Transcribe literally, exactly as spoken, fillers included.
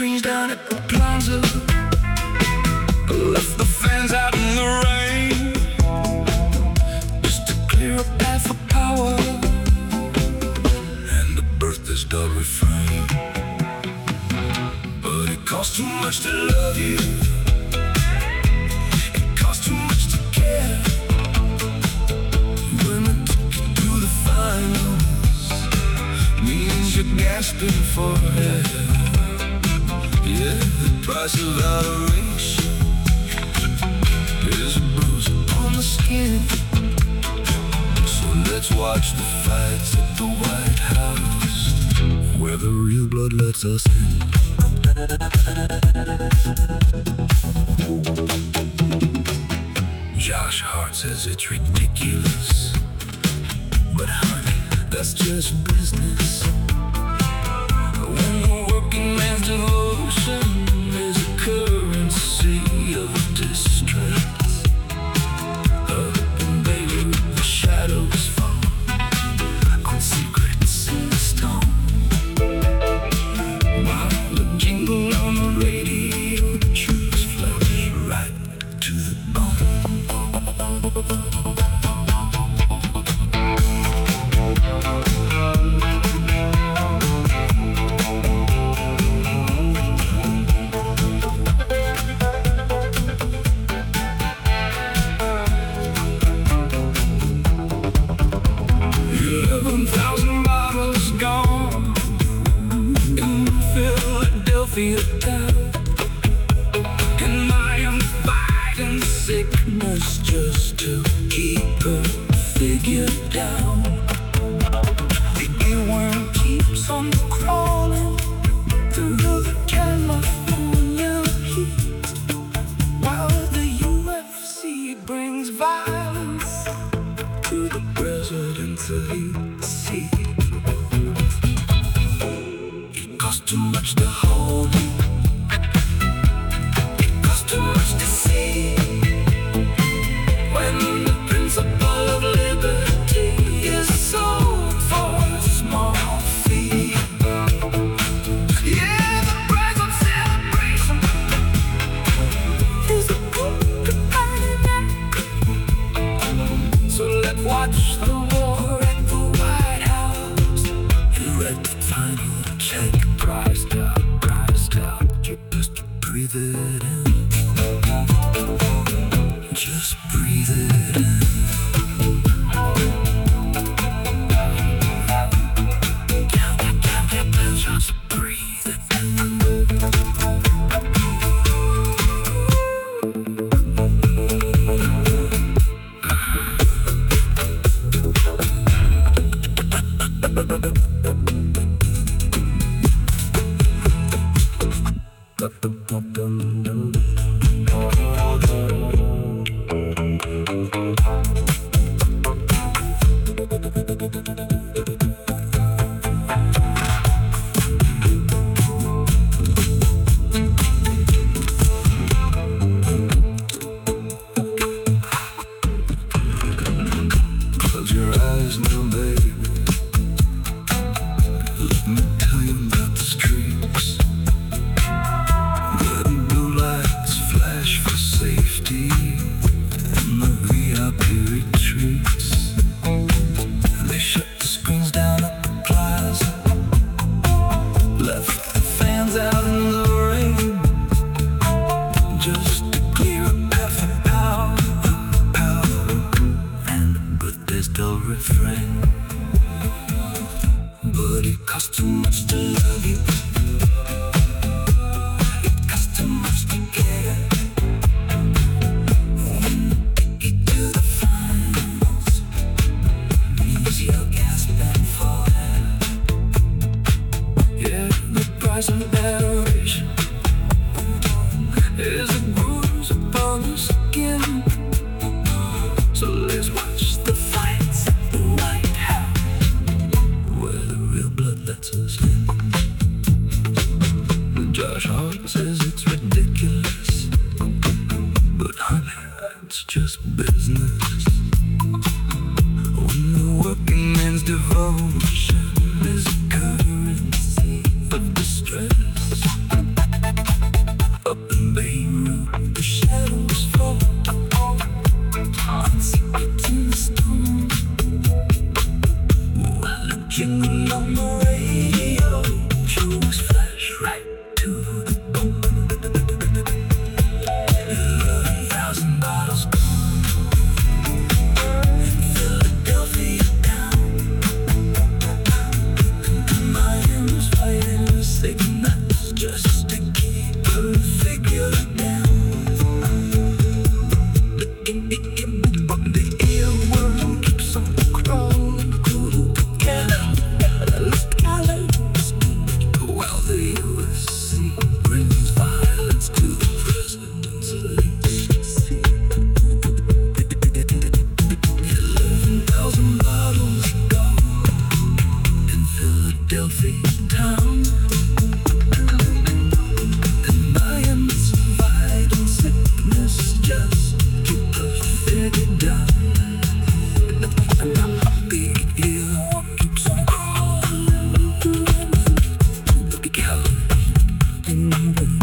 screens down at the plaza, left the fans out in the rain, just to clear a path for power, and the birthday's dull refrain. But it costs too much to love you, it costs too much to care. When I took you to the finals, means you're gasping for air. Yeah, the price of adoration is a bruise on the skin. So let's watch the fights at the White House, where the real blood lets us in. Josh Hart says it's ridiculous, but honey, that's just business. When the working man's devotion is a currency of distress, up in Beirut the shadows fall on secrets in the stone, while the jingle on the radio chews flesh right to the bone. Eleven thousand bottles gone in Philadelphia town, and I am fighting sickness just to keep her figure down. The earworm keeps on crawling through the California heat, while the U F C brings violence to the presidency seat. It costs too much to hold you, it costs too much to see, when the principle of liberty is sold for a small fee. Yeah, the price of celebration is a good goodbye. So let's watch the war at the White House, and let the final check priced out, priced out. Just breathe it in, just breathe it in. Just breathe it in. Close your eyes now, baby. Let me tell you about the streaks. The blue lights flash for safety, and the V I P retreats. They shut the screens down at the plaza, left the fans out in the rain, just to clear a path for power, power, and but there's still refrain. But it costs too much to love you, it costs too much to care. When you get to the finals, means you're gasping for air. Yeah, the price of adoration is a bruise upon the skin. So let's watch the fights at the White House, where the real blood lets us in. Josh Hart says it's ridiculous, but honey, it's just business. When the working man's devotion is a currency of distress, right to the bone. Eleven thousand bottles gone. Philadelphia down. Miami's fighting the sickness just to keep her figure down. The earworm keeps on crawling through the gallows, while the U S C brings violence to the president's legacy. Eleven thousand bottles gone in Philadelphia town. And Miami's vital sickness just keep the figure down. And the earworm keeps on crawling through the gallows.